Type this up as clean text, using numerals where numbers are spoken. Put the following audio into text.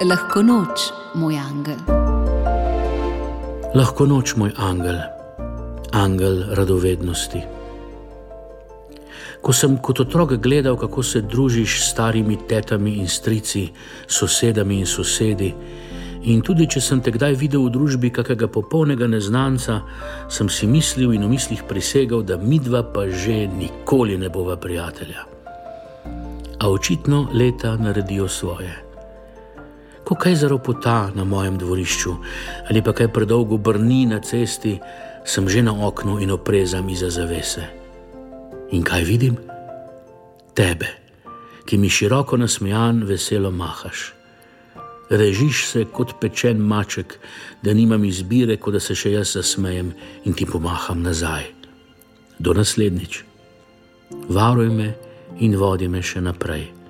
Lahko noč, moj angel. Lahko noč, moj angel, angel radovednosti. Ko sem kot otrok gledal, kako se družiš s starimi tetami in strici, sosedami in sosedi, in tudi če sem te kdaj videl v družbi kakega popolnega neznanca, sem si mislil in v mislih prisegal, da midva pa že nikoli ne bova prijatelja. A očitno leta naredijo svoje. Ko kaj zaropota na mojem dvorišču ali pa kaj predolgo brni na cesti, sem že na oknu in oprezam iza zavese. In kaj vidim? Tebe, ki mi široko nasmejan veselo mahaš. Režiš se kot pečen maček, da nimam izbire, kot da se še jaz zasmejem in ti pomaham nazaj. Do naslednjič. Varuj me in vodi me še naprej.